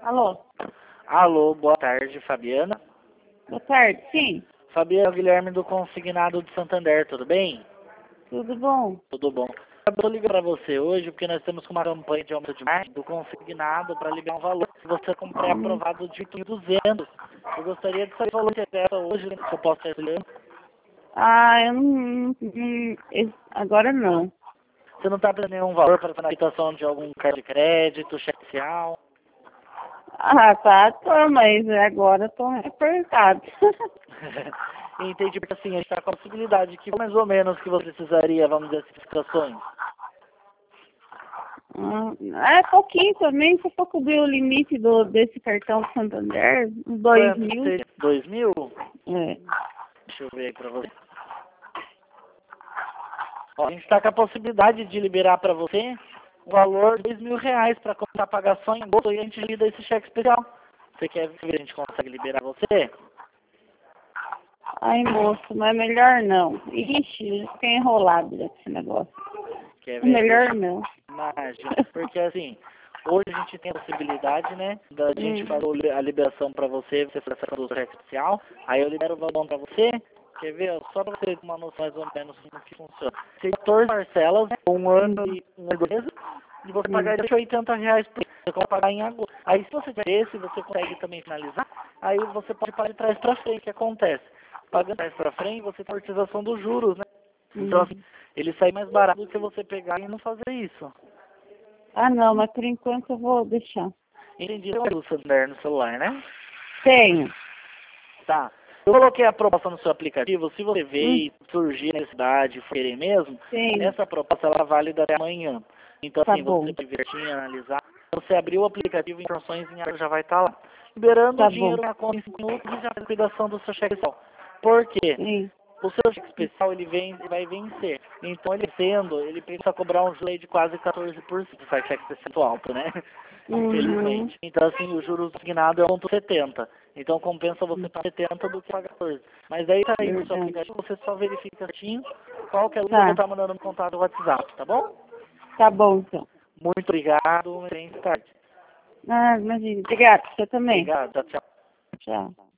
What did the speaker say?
Alô? Alô, boa tarde, Fabiana. Boa tarde, sim. Fabiana, Guilherme do Consignado de Santander, tudo bem? Tudo bom? Tudo bom. Eu estou ligando para você hoje porque nós estamos com uma campanha de aumento de margem do consignado para liberar um valor. Se você comprar aprovado de 1.200, eu gostaria de saber o valor que é hoje, se eu posso estar olhando. Eu agora não. Você não está prevendo nenhum valor para a quitação de algum cartão de crédito, cheque especial? Tô, mas agora estou apertado. Entendi, porque assim, a gente está com a possibilidade que mais ou menos que você precisaria, vamos dizer, certificações. É pouquinho também, se for cobrir o limite desse cartão do Santander, uns 2.000. 2.000? É. Deixa eu ver aí para você. Ó, a gente está com a possibilidade de liberar para você um valor de R$ 2.000 para começar a pagar só em agosto e a gente lida esse cheque especial. Você quer ver se a gente consegue liberar você? Ai, moço, mas melhor não. Ixi, fiquei enrolado nesse negócio. Quer ver? Melhor não. Imagina, porque assim, hoje a gente tem a possibilidade, né, da gente fazer a liberação para você faz essa do cheque especial, aí eu libero o valor para você. Quer ver? Ó, só para você ter uma noção mais ou menos como que funciona. Tem 14 parcelas, né, um ano e 2 meses, e você pagaria R$ 80 por mês. Você pode pagar em agosto. Aí se você tiver esse, você consegue também finalizar, aí você pode pagar de trás para frente. O que acontece? Pagando de trás para frente, você tem a amortização dos juros, né? Então, assim, ele sai mais barato do que você pegar e não fazer isso. Não, mas por enquanto eu vou deixar. Entendi. Tem o Santander no celular, né? Tenho. Tá. Eu coloquei a proposta no seu aplicativo. Se você ver e surgir a necessidade, for querer mesmo, Tenho. essa proposta ela é válida até amanhã. Então, Tá assim, bom. você pode divertir, analisar. Você abrir o aplicativo, informações em área já vai estar lá. Liberando Tá o dinheiro bom. na conta em 5 minutos e já faz a liquidação do seu cheque especial. Por quê? Sim. O seu cheque especial ele vai vencer. Então, ele sendo, ele pensa cobrar um juro aí de quase 14%. Faz cheque especial alto, né? Infelizmente. Então, assim, o juros assignado é 1,70. Então, compensa você pagar 70 do que pagar 14. Mas aí tá aí no seu aplicativo, você só verifica certinho. Qualquer coisa eu vou estar mandando no contato do WhatsApp, tá bom? Tá bom, então. Muito obrigado. Uma excelente tarde. Imagina. Obrigada. Você também. Obrigado. Tchau, tchau. Tchau.